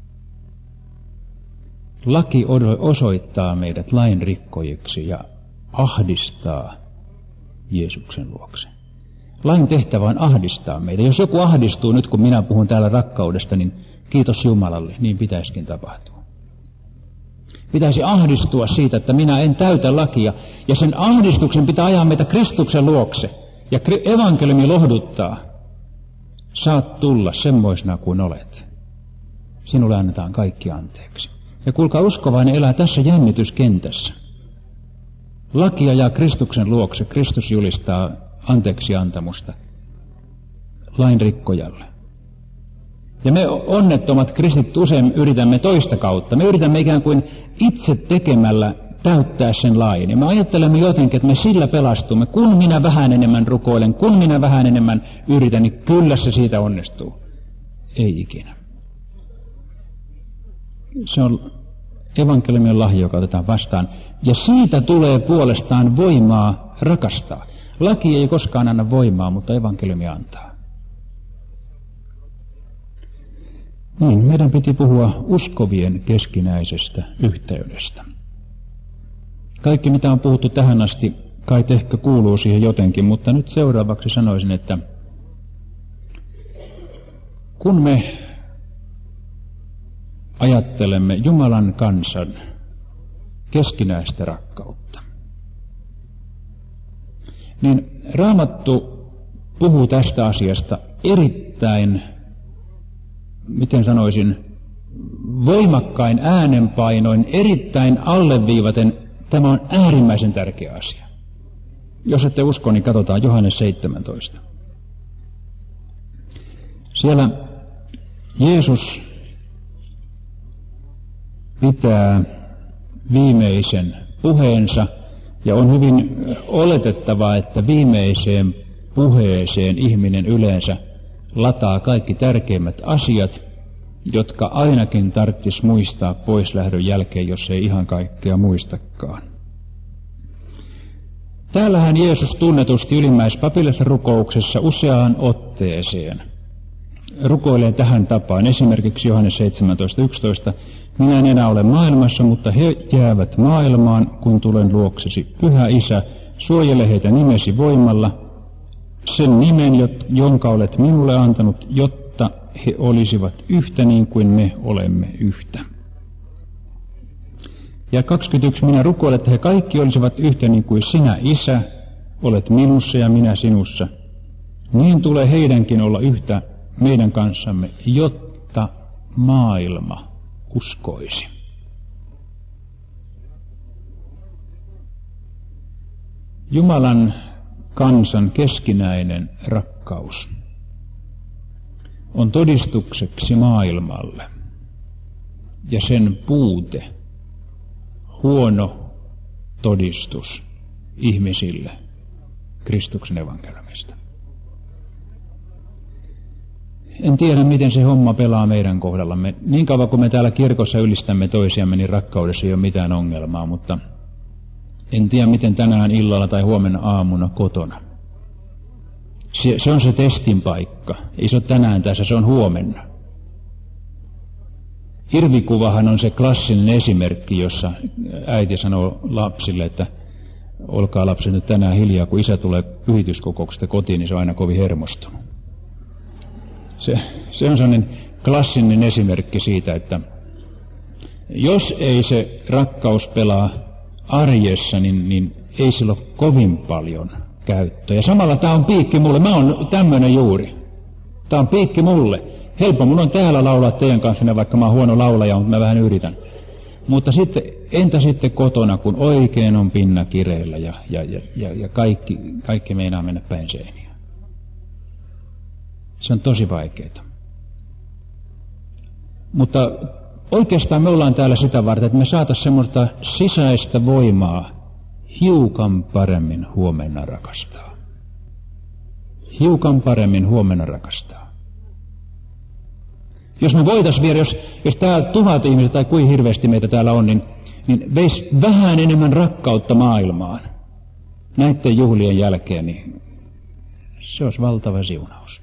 Laki osoittaa meidät lain rikkojiksi ja ahdistaa Jeesuksen luokse. Lain tehtävä on ahdistaa meitä. Jos joku ahdistuu nyt, kun minä puhun täällä rakkaudesta, niin kiitos Jumalalle, niin pitäisikin tapahtua. Pitäisi ahdistua siitä, että minä en täytä lakia, ja sen ahdistuksen pitää ajaa meitä Kristuksen luokse. Ja evankeliumi lohduttaa. Saat tulla semmoisena kuin olet. Sinulle annetaan kaikki anteeksi. Ja kuulkaa, uskovainen elää tässä jännityskentässä. Laki ajaa Kristuksen luokse. Kristus julistaa anteeksi antamusta lain rikkojalle. Ja me onnettomat kristit usein yritämme toista kautta. Me yritämme ikään kuin itse tekemällä täyttää sen lain. Ja me ajattelemme jotenkin, että me sillä pelastumme. Kun minä vähän enemmän rukoilen, kun minä vähän enemmän yritän, niin kyllä se siitä onnistuu. Ei ikinä. Se on evankeliumin lahja, joka otetaan vastaan. Ja siitä tulee puolestaan voimaa rakastaa. Laki ei koskaan anna voimaa, mutta evankeliumi antaa. Niin, meidän piti puhua uskovien keskinäisestä yhteydestä. Kaikki, mitä on puhuttu tähän asti, kai ehkä kuuluu siihen jotenkin, mutta nyt seuraavaksi sanoisin, että Kun me ajattelemme Jumalan kansan keskinäistä rakkautta, niin Raamattu puhuu tästä asiasta erittäin, miten sanoisin, voimakkain äänenpainoin, erittäin alleviivaten. Tämä on äärimmäisen tärkeä asia. Jos ette usko, niin katsotaan Johannes seitsemäntoista. Siellä Jeesus pitää viimeisen puheensa, ja on hyvin oletettavaa, että viimeiseen puheeseen ihminen yleensä lataa kaikki tärkeimmät asiat, jotka ainakin tarvitsisi muistaa poislähdön jälkeen, jos ei ihan kaikkea muistakaan. Täällähän Jeesus tunnetusti ylimmäispapillisessa rukouksessa useaan otteeseen rukoilee tähän tapaan. Esimerkiksi Johannes seitsemäntoista yksitoista. Minä en enää ole maailmassa, mutta he jäävät maailmaan, kun tulen luoksesi. Pyhä Isä, suojele heitä nimesi voimalla, sen nimen, jonka olet minulle antanut, jotta he olisivat yhtä niin kuin me olemme yhtä. Ja kaksikymmentäyksi. Minä rukoilen, että he kaikki olisivat yhtä niin kuin sinä, Isä, olet minussa ja minä sinussa. Niin tulee heidänkin olla yhtä meidän kanssamme, jotta maailma uskoisi. Jumalan kansan keskinäinen rakkaus on todistukseksi maailmalle, ja sen puute, huono todistus ihmisille Kristuksen evankeliumista. En tiedä, miten se homma pelaa meidän kohdallamme. Niin kauan kuin me täällä kirkossa ylistämme toisiamme, niin rakkaudessa ei ole mitään ongelmaa, mutta en tiedä, miten tänään illalla tai huomenna aamuna kotona. Se, se on se testin paikka. Ei se ole tänään tässä, se on huomenna. Hirvikuvahan on se klassinen esimerkki, jossa äiti sanoo lapsille, että olkaa lapset nyt tänään hiljaa, kun isä tulee pyhityskokouksesta kotiin, niin se on aina kovin hermostunut. Se, se on sellainen klassinen esimerkki siitä, että jos ei se rakkaus pelaa arjessa, niin, niin ei sillä ole kovin paljon käyttöä. Ja samalla tämä on piikki mulle. Mä oon tämmöinen juuri. Tämä on piikki mulle. Helppo mun on täällä laulaa teidän kanssanne, vaikka mä oon huono laulaja, mutta mä vähän yritän. Mutta sitten, entä sitten kotona, kun oikein on pinna kireillä ja, ja, ja, ja, ja kaikki, kaikki meinaa mennä päin seiniä. Se on tosi vaikeaa. Mutta oikeastaan me ollaan täällä sitä varten, että me saataisiin semmoista sisäistä voimaa hiukan paremmin huomenna rakastaa. Hiukan paremmin huomenna rakastaa. Jos me voitaisiin vielä, jos, jos täällä tuhat ihmistä tai kuin hirveästi meitä täällä on, niin, niin veisi vähän enemmän rakkautta maailmaan näiden juhlien jälkeen, niin se olisi valtava siunaus.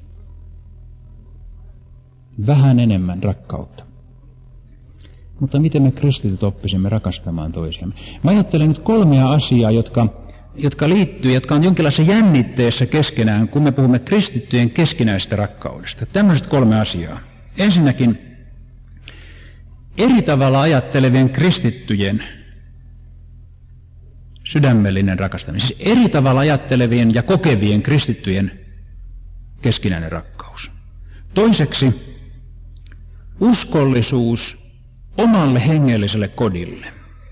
Vähän enemmän rakkautta. Mutta miten me kristityt oppisimme rakastamaan toisiamme? Mä ajattelen nyt kolmea asiaa, jotka, jotka liittyy, jotka on jonkinlaisessa jännitteessä keskenään, kun me puhumme kristittyjen keskinäisestä rakkaudesta. Tämmöiset kolme asiaa. Ensinnäkin eri tavalla ajattelevien kristittyjen sydämellinen rakastaminen. Siis eri tavalla ajattelevien ja kokevien kristittyjen keskinäinen rakkaus. Toiseksi uskollisuus omalle hengelliselle kodille.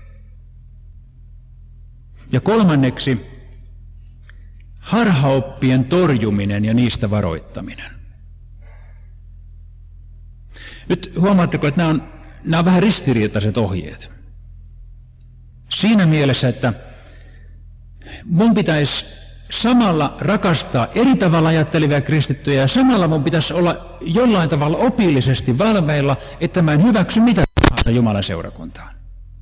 Ja kolmanneksi harhaoppien torjuminen ja niistä varoittaminen. Nyt huomaatteko, että nämä on, nämä on vähän ristiriitaiset ohjeet. Siinä mielessä, että mun pitäisi samalla rakastaa eri tavalla ajattelevia kristittyjä ja samalla mun pitäisi olla jollain tavalla opillisesti valveilla, että mä en hyväksy mitä tahansa Jumalan seurakuntaan.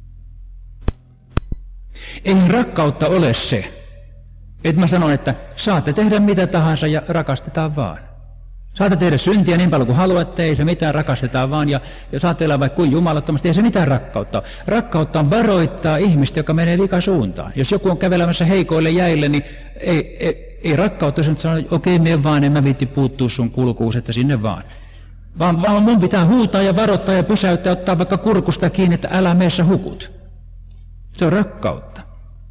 Ei rakkautta ole se, että mä sanon, että saatte tehdä mitä tahansa ja rakastetaan vaan. Saatte tehdä syntiä niin paljon kuin haluatte, ei se mitään, rakastetaan vaan, ja, ja saatte elää vaikka kuin jumalattomasti, ei se mitään rakkautta. Rakkautta on varoittaa ihmistä, joka menee vikasuuntaan. Jos joku on kävelemässä heikoille jäille, niin ei, ei, ei rakkautta, jos sanoo, että okei, mene vaan, en mä viitti puuttua sun kulkuus, että sinne vaan. Vaan, vaan mun pitää huutaa ja varoittaa ja pysäyttää, ottaa vaikka kurkusta kiinni, että älä meessä hukut. Se on rakkautta.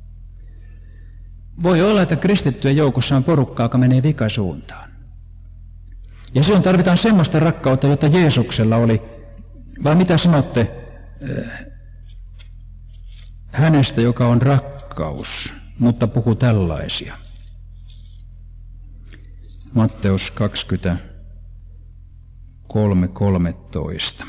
Voi olla, että kristittyjen joukossa on porukkaa, joka menee vikasuuntaan. Ja silloin tarvitaan semmoista rakkautta, jota Jeesuksella oli. Vai mitä sanotte hänestä, joka on rakkaus, mutta puhuu tällaisia? Matteus kaksikymmentäkolme kolmetoista.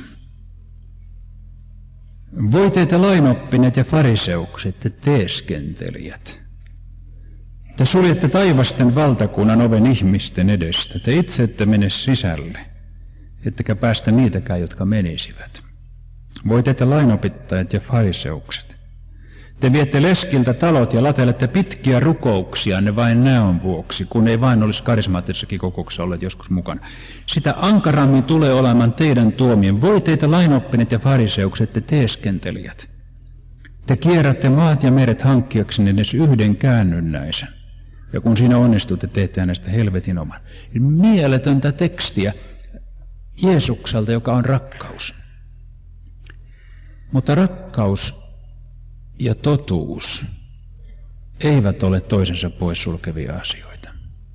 Voi teitä lainoppineet ja fariseukset, te teeskentelijät. Te suljette taivasten valtakunnan oven ihmisten edestä. Te itse ette mene sisälle, ettekä päästä niitäkään, jotka menisivät. Voi teitä lainopittajat ja fariseukset. Te viette leskiltä talot ja latelette pitkiä rukouksia ne vain näön vuoksi, kun ei vain olisi karismaattisessakin kokouksessa olleet joskus mukana. Sitä ankarammin tulee olemaan teidän tuomien. Voi teitä lainoppineet ja fariseukset, te teeskentelijät. Te kierrätte maat ja meret hankkiaksenne edes yhden käännynnäisen. Ja kun siinä onnistutte, teette hänestä helvetin oman. Mieletöntä tekstiä Jeesukselta, joka on rakkaus. Mutta rakkaus ja totuus eivät ole toisensa poissulkevia asioita.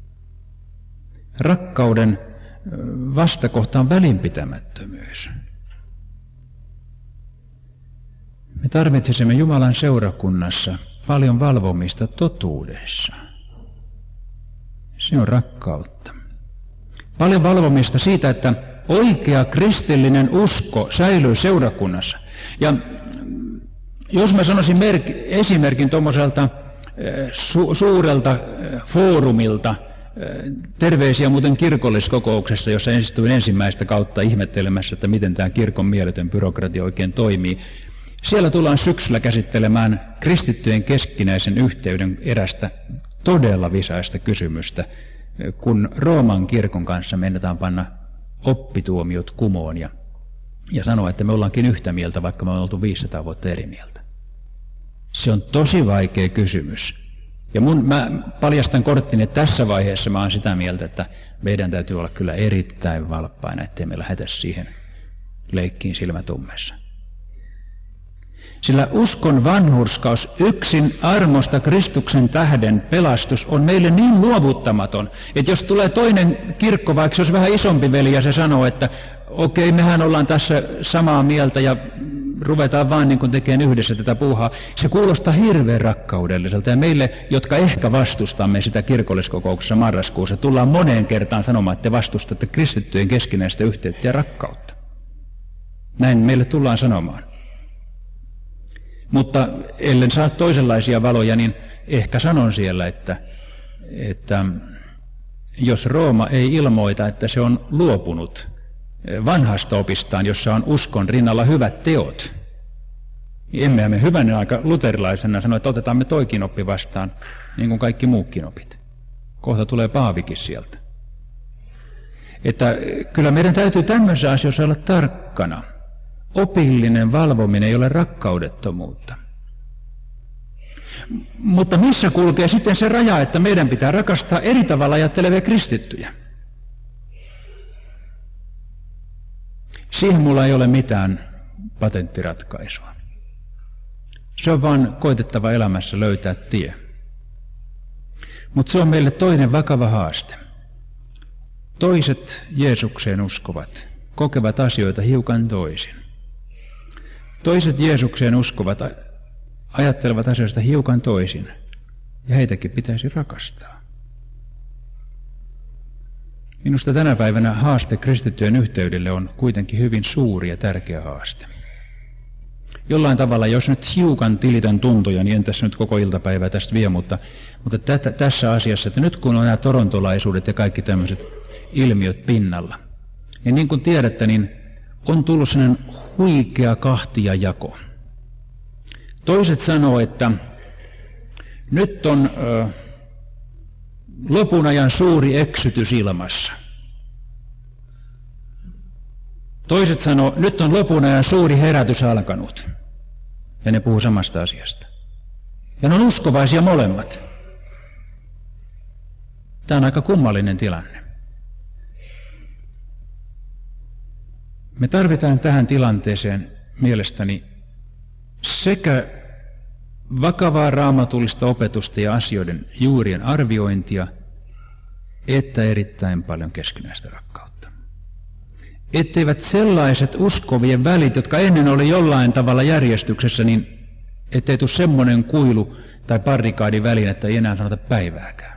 Rakkauden vastakohta on välinpitämättömyys. Me tarvitsisimme Jumalan seurakunnassa paljon valvomista totuudessa. Se on rakkautta. Paljon valvomista siitä, että oikea kristillinen usko säilyy seurakunnassa. Ja jos mä sanoisin merk- esimerkin tuommoiselta su- suurelta foorumilta, terveisiä muuten kirkolliskokouksessa, jossa istuin ensimmäistä kautta ihmettelemässä, että miten tämä kirkon mieletön byrokratia oikein toimii. Siellä tullaan syksyllä käsittelemään kristittyjen keskinäisen yhteyden erästä todella visaista kysymystä, kun Rooman kirkon kanssa meinataan panna oppituomiot kumoon ja, ja sanoa, että me ollaankin yhtä mieltä, vaikka me ollaan oltu viisisataa vuotta eri mieltä. Se on tosi vaikea kysymys. Ja mun, mä paljastan korttini, että tässä vaiheessa mä oon sitä mieltä, että meidän täytyy olla kyllä erittäin valppaina, ettei me lähdetä siihen leikkiin silmätummessa. Sillä uskon vanhurskaus, yksin armosta Kristuksen tähden pelastus on meille niin luovuttamaton, että jos tulee toinen kirkko, vaikka se olisi vähän isompi veli ja se sanoo, että okei, mehän ollaan tässä samaa mieltä ja ruvetaan vaan niin kuin tekemään yhdessä tätä puuhaa, se kuulostaa hirveän rakkaudelliselta. Ja meille, jotka ehkä vastustamme sitä kirkolliskokouksessa marraskuussa, tullaan moneen kertaan sanomaan, että te vastustatte kristittyjen keskinäistä yhteyttä ja rakkautta. Näin meille tullaan sanomaan. Mutta ellen saa toisenlaisia valoja, niin ehkä sanon siellä, että, että jos Rooma ei ilmoita, että se on luopunut vanhasta opistaan, jossa on uskon rinnalla hyvät teot, niin emme me hyvänen aika luterilaisena sano, että otetaan me toikin oppi vastaan, niin kuin kaikki muukin opit. Kohta tulee Paavikin sieltä. Että kyllä meidän täytyy tämmöisissä asioissa olla tarkkana. Opillinen valvominen ei ole rakkaudettomuutta. Mutta missä kulkee sitten se raja, että meidän pitää rakastaa eri tavalla ajattelevia kristittyjä? Siihen mulla ei ole mitään patenttiratkaisua. Se on vaan koitettava elämässä löytää tie. Mutta se on meille toinen vakava haaste. Toiset Jeesukseen uskovat, kokevat asioita hiukan toisin. Toiset Jeesukseen uskovat ajattelevat asioista hiukan toisin, ja heitäkin pitäisi rakastaa. Minusta tänä päivänä haaste kristittyjen yhteydelle on kuitenkin hyvin suuri ja tärkeä haaste. Jollain tavalla, jos nyt hiukan tilitän tuntoja, niin en tässä nyt koko iltapäivää tästä vie, mutta, mutta tätä, tässä asiassa, että nyt kun on nämä torontolaisuudet ja kaikki tämmöiset ilmiöt pinnalla, niin niin kuin tiedätte, niin on tullut sellainen huikea kahtiajako. Toiset sanoo, että nyt on ö, lopun ajan suuri eksytys ilmassa. Toiset sanoo, nyt on lopun ajan suuri herätys alkanut. Ja ne puhuu samasta asiasta. Ja ne on uskovaisia molemmat. Tämä on aika kummallinen tilanne. Me tarvitaan tähän tilanteeseen mielestäni sekä vakavaa raamatullista opetusta ja asioiden juurien arviointia, että erittäin paljon keskinäistä rakkautta. Etteivät sellaiset uskovien välit, jotka ennen oli jollain tavalla järjestyksessä, niin ettei tule semmoinen kuilu tai barrikaadin väliin, että ei enää sanota päivääkään.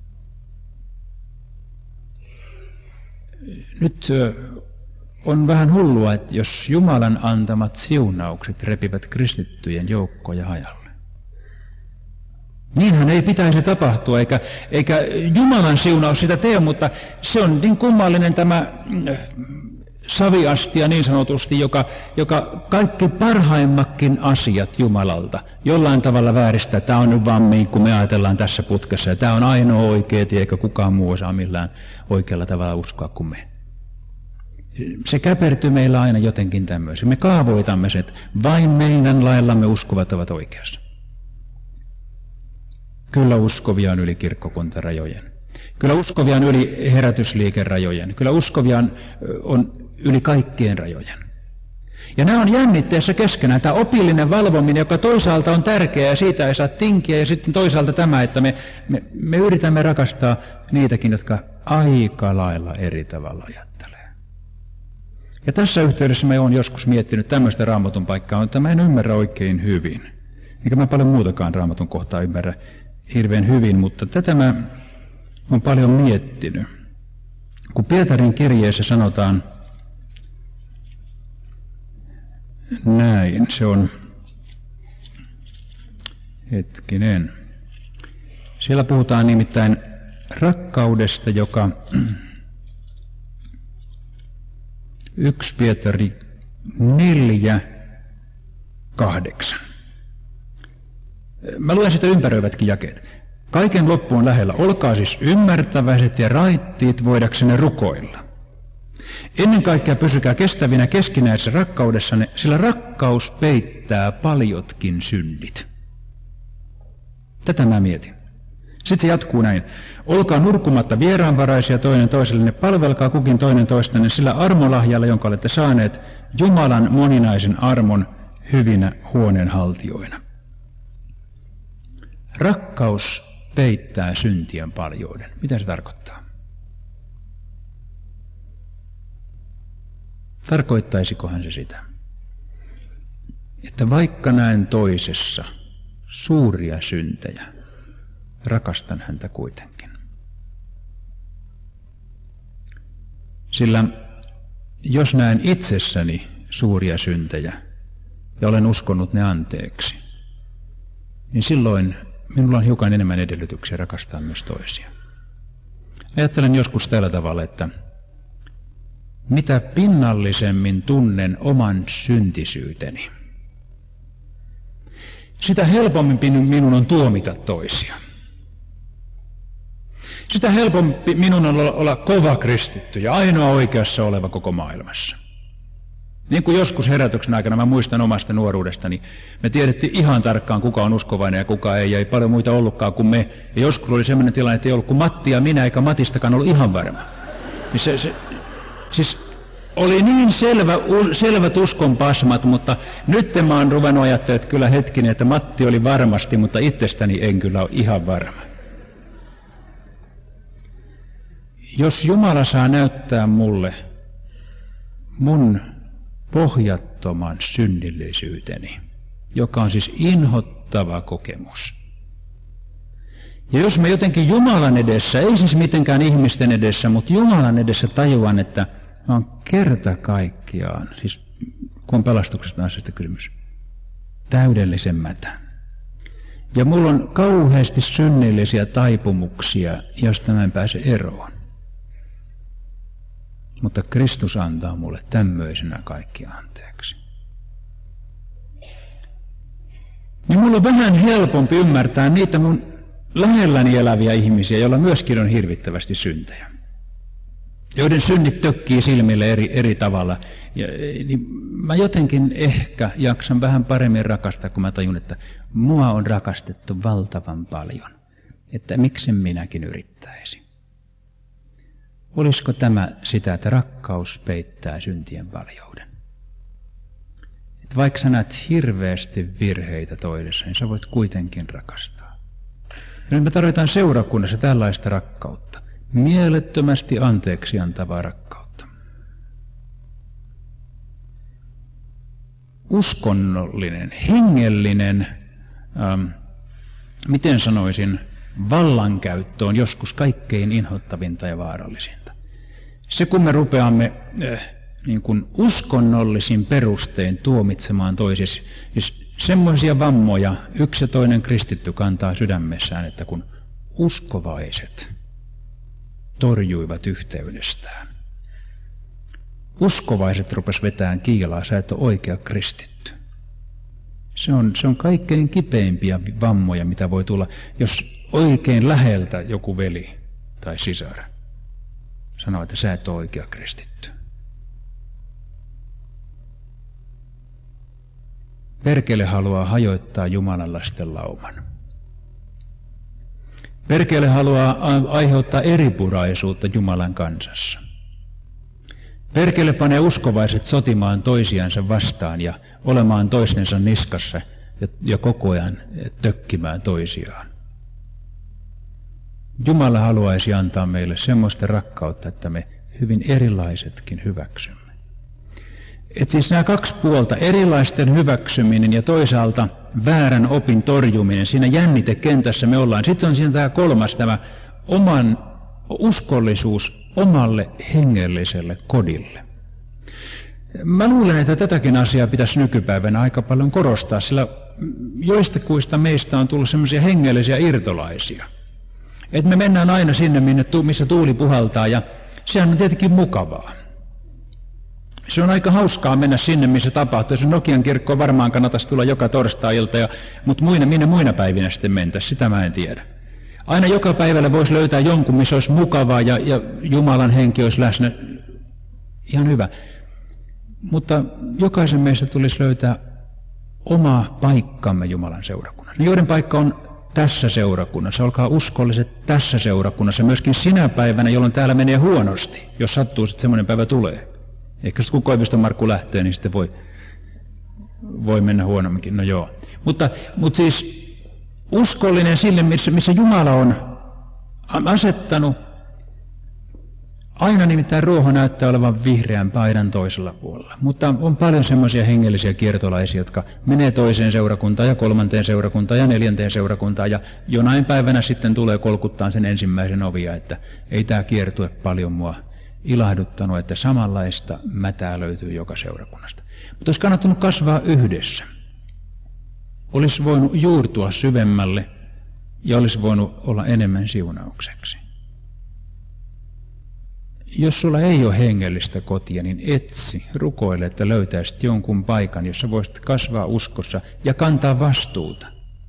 Nyt on vähän hullua, että jos Jumalan antamat siunaukset repivät kristittyjen joukkoja hajalle. Niinhän ei pitäisi tapahtua, eikä, eikä Jumalan siunaus sitä tee, mutta se on niin kummallinen tämä saviastia niin sanotusti, joka, joka kaikki parhaimmatkin asiat Jumalalta jollain tavalla vääristää. Tämä on nyt vaan niin, kun me ajatellaan tässä putkessa, ja tämä on ainoa oikea tie, eikä kukaan muu osaa millään oikealla tavalla uskoa kuin me. Se käpertyy meillä aina jotenkin tämmöisen. Me kaavoitamme sen, että vain meidän laillamme uskovat ovat oikeassa. Kyllä uskovia on yli kirkkokuntarajojen. Kyllä uskovia on yli herätysliikerajojen. Kyllä uskovia on, on yli kaikkien rajojen. Ja nämä on jännitteessä keskenään. Tämä opillinen valvominen, joka toisaalta on tärkeää ja siitä ei saa tinkiä. Ja sitten toisaalta tämä, että me, me, me yritämme rakastaa niitäkin, jotka aika lailla eri tavalla ajattelee. Ja tässä yhteydessä me olen joskus miettinyt tämmöistä Raamatun paikkaa, että mä en ymmärrä oikein hyvin. Eikä mä paljon muutakaan Raamatun kohtaa ymmärrä hirveän hyvin, mutta tätä mä olen paljon miettinyt. Kun Pietarin kirjeessä sanotaan näin, se on, hetkinen, siellä puhutaan nimittäin rakkaudesta, joka yksi Pietari neljä, kahdeksan. Mä luen sitä ympäröivätkin jakeet. Kaiken loppu on lähellä. Olkaa siis ymmärtäväiset ja raittiit voidaksenne rukoilla. Ennen kaikkea pysykää kestävinä keskinäisessä rakkaudessanne, sillä rakkaus peittää paljotkin synnit. Tätä mä mietin. Sitten se jatkuu näin. Olkaa nurkumatta vieraanvaraisia toinen toisellenne, palvelkaa kukin toinen toistanne sillä armolahjalla, jonka olette saaneet Jumalan moninaisen armon hyvinä huoneenhaltijoina. Rakkaus peittää syntien paljouden. Mitä se tarkoittaa? Tarkoittaisikohan se sitä, että vaikka näen toisessa suuria syntejä, rakastan häntä kuitenkin. Sillä jos näen itsessäni suuria syntejä ja olen uskonut ne anteeksi, niin silloin minulla on hiukan enemmän edellytyksiä rakastaa myös toisia. Ajattelen joskus tällä tavalla, että mitä pinnallisemmin tunnen oman syntisyyteni, sitä helpommin minun on tuomita toisia. Sitä helpompi minun on olla kova kristitty ja ainoa oikeassa oleva koko maailmassa. Niin kuin joskus herätyksen aikana, mä muistan omasta nuoruudestani, me tiedettiin ihan tarkkaan, kuka on uskovainen ja kuka ei, ja ei paljon muita ollutkaan kuin me. Ja joskus oli sellainen tilanne, että ei ollut kuin Matti ja minä, eikä Matistakaan ollut ihan varma. Niin se, se, siis oli niin selvä, selvät uskonpasmat, mutta nyt mä oon ruvennut ajattelemaan, että kyllä hetkinen, että Matti oli varmasti, mutta itsestäni en kyllä ole ihan varma. Jos Jumala saa näyttää mulle mun pohjattoman synnillisyyteni, joka on siis inhottava kokemus. Ja jos mä jotenkin Jumalan edessä, ei siis mitenkään ihmisten edessä, mutta Jumalan edessä tajuan, että mä oon kerta kaikkiaan, siis kun on pelastuksesta asiasta kysymys, täydellisen mätä. Ja mulla on kauheasti synnillisiä taipumuksia, joista mä en pääse eroon. Mutta Kristus antaa mulle tämmöisenä kaikki anteeksi. Niin mulla on vähän helpompi ymmärtää niitä mun lähelläni eläviä ihmisiä, joilla myöskin on hirvittävästi syntejä. Joiden synnit tökkii silmille eri, eri tavalla. Ja, niin mä jotenkin ehkä jaksan vähän paremmin rakastaa, kun mä tajun, että mua on rakastettu valtavan paljon. Että miksen minäkin yrittäisin. Olisiko tämä sitä, että rakkaus peittää syntien paljouden? Että vaikka sä näet hirveästi virheitä toisessa, niin sä voit kuitenkin rakastaa. Ja nyt me tarvitaan seurakunnassa tällaista rakkautta. Mielettömästi anteeksi antavaa rakkautta. Uskonnollinen, hengellinen, ähm, miten sanoisin, vallankäyttö on joskus kaikkein inhottavinta ja vaarallisinta. Se kun me rupeamme äh, niin kuin uskonnollisin perustein tuomitsemaan toisissa, siis semmoisia vammoja yksi ja toinen kristitty kantaa sydämessään, että kun uskovaiset torjuivat yhteydestään. Uskovaiset rupes vetään kiilaa, sä et ole oikea kristitty. Se on, se on kaikkein kipeimpiä vammoja, mitä voi tulla, jos oikein läheltä joku veli tai sisar sanoo, että sä et ole oikea kristitty. Perkele haluaa hajoittaa Jumalan lasten lauman. Perkele haluaa aiheuttaa eripuraisuutta Jumalan kansassa. Perkele panee uskovaiset sotimaan toisiansa vastaan ja olemaan toistensa niskassa ja, ja koko ajan tökkimään toisiaan. Jumala haluaisi antaa meille semmoista rakkautta, että me hyvin erilaisetkin hyväksymme. Et siis nämä kaksi puolta, erilaisten hyväksyminen ja toisaalta väärän opin torjuminen, siinä jännitekentässä me ollaan. Sitten on siinä tämä kolmas, tämä oman uskollisuus omalle hengelliselle kodille. Mä luulen, että tätäkin asiaa pitäisi nykypäivänä aika paljon korostaa, sillä joistakuista meistä on tullut semmoisia hengellisiä irtolaisia. Että me mennään aina sinne, missä tuuli puhaltaa, ja sehän on tietenkin mukavaa. Se on aika hauskaa mennä sinne, missä tapahtuu. Se Nokian kirkko varmaan kannattaisi tulla joka torstai-ilta, ja, mutta muina, minne muina päivinä sitten mentäisiin, sitä mä en tiedä. Aina joka päivällä voisi löytää jonkun, missä olisi mukavaa ja, ja Jumalan henki olisi läsnä. Ihan hyvä. Mutta jokaisen meistä tulisi löytää oma paikkamme Jumalan seurakunnassa. Joiden paikka on tässä seurakunnassa. Olkaa uskolliset tässä seurakunnassa. Myöskin sinä päivänä, jolloin täällä menee huonosti, jos sattuu, että semmoinen päivä tulee. Ehkä kun Koiviston Markku lähtee, niin sitten voi, voi mennä huonomminkin. No joo. Mutta, mutta siis uskollinen sille, missä, missä Jumala on asettanut. Aina nimittäin ruoho näyttää olevan vihreän paidan toisella puolella. Mutta on paljon semmoisia hengellisiä kiertolaisia, jotka menee toiseen seurakuntaan ja kolmanteen seurakuntaan ja neljänteen seurakuntaan. Ja jonain päivänä sitten tulee kolkuttaan sen ensimmäisen ovia, että ei tämä kiertue paljon mua ilahduttanut, että samanlaista mätää löytyy joka seurakunnasta. Mutta olisi kannattanut kasvaa yhdessä. Olisi voinut juurtua syvemmälle ja olisi voinut olla enemmän siunaukseksi. Jos sulla ei ole hengellistä kotia, niin etsi, rukoile, että löytäisit jonkun paikan, jossa voisit kasvaa uskossa ja kantaa vastuuta.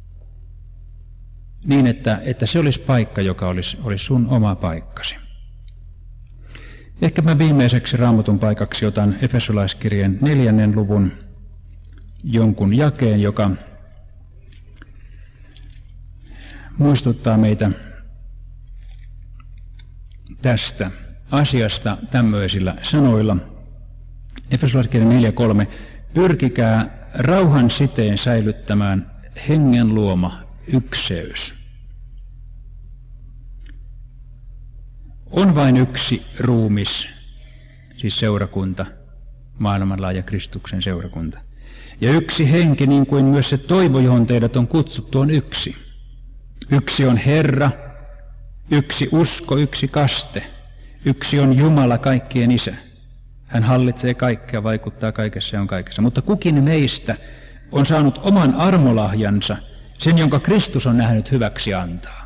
Niin, että, että se olisi paikka, joka olisi, olisi sun oma paikkasi. Ehkä mä viimeiseksi Raamatun paikaksi otan Efesolaiskirjeen neljännen luvun jonkun jakeen, joka muistuttaa meitä tästä asiasta tämmöisillä sanoilla. Efesolaiskirja neljä kolme. Pyrkikää rauhan siteen säilyttämään hengen luoma ykseys. On vain yksi ruumis, siis seurakunta, maailmanlaaja Kristuksen seurakunta. Ja yksi henki, niin kuin myös se toivo, johon teidät on kutsuttu, on yksi. Yksi on Herra, yksi usko, yksi kaste. Yksi on Jumala, kaikkien Isä. Hän hallitsee kaikkea, vaikuttaa kaikessa ja on kaikessa. Mutta kukin meistä on saanut oman armolahjansa, sen jonka Kristus on nähnyt hyväksi antaa.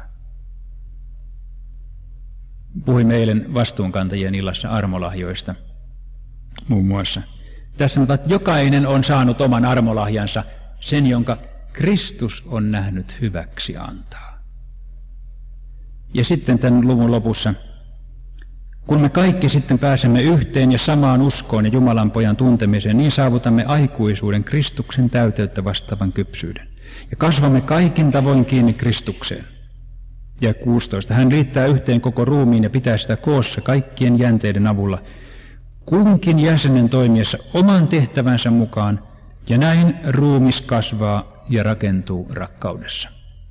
Puhuimme eilen vastuunkantajien illassa armolahjoista muun muassa. Tässä sanotaan, että jokainen on saanut oman armolahjansa, sen jonka Kristus on nähnyt hyväksi antaa. Ja sitten tämän luvun lopussa, kun me kaikki sitten pääsemme yhteen ja samaan uskoon ja Jumalan pojan tuntemiseen, niin saavutamme aikuisuuden Kristuksen täyteyttä vastaavan kypsyyden. Ja kasvamme kaikin tavoin kiinni Kristukseen. Ja kuusitoista. Hän liittää yhteen koko ruumiin ja pitää sitä koossa kaikkien jänteiden avulla, kunkin jäsenen toimiessa oman tehtävänsä mukaan, ja näin ruumis kasvaa ja rakentuu rakkaudessa.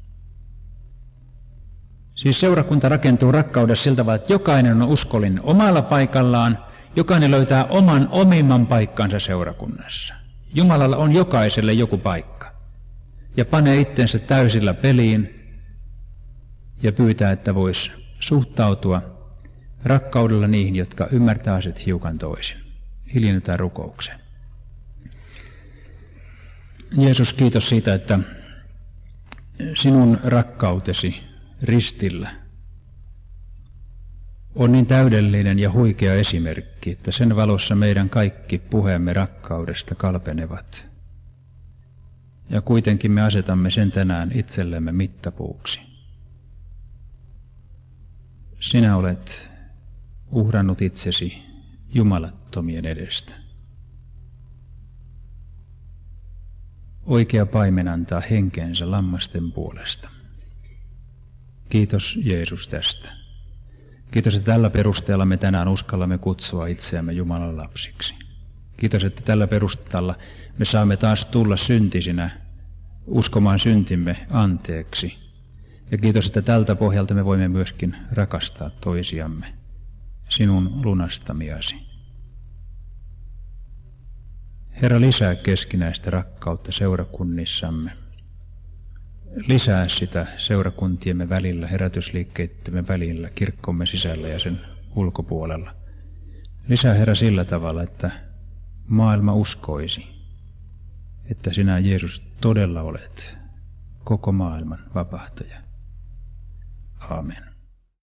Siis seurakunta rakentuu rakkaudessa siltä tavalla, että jokainen on uskollinen omalla paikallaan, jokainen löytää oman omimman paikkansa seurakunnassa. Jumalalla on jokaiselle joku paikka, ja panee itsensä täysillä peliin, ja pyytää, että voisi suhtautua rakkaudella niihin, jotka ymmärtää asiat hiukan toisin. Hiljennytään rukoukseen. Jeesus, kiitos siitä, että sinun rakkautesi ristillä on niin täydellinen ja huikea esimerkki, että sen valossa meidän kaikki puheemme rakkaudesta kalpenevat. Ja kuitenkin me asetamme sen tänään itsellemme mittapuuksi. Sinä olet uhrannut itsesi jumalattomien edestä. Oikea paimen antaa henkensä lammasten puolesta. Kiitos Jeesus tästä. Kiitos, että tällä perusteella me tänään uskallamme kutsua itseämme Jumalan lapsiksi. Kiitos, että tällä perusteella me saamme taas tulla syntisinä uskomaan syntimme anteeksi. Ja kiitos, että tältä pohjalta me voimme myöskin rakastaa toisiamme, sinun lunastamiasi. Herra, lisää keskinäistä rakkautta seurakunnissamme. Lisää sitä seurakuntiemme välillä, herätysliikkeittemme välillä, kirkkomme sisällä ja sen ulkopuolella. Lisää, Herra, sillä tavalla, että maailma uskoisi, että sinä, Jeesus, todella olet koko maailman vapahtaja. Aamen.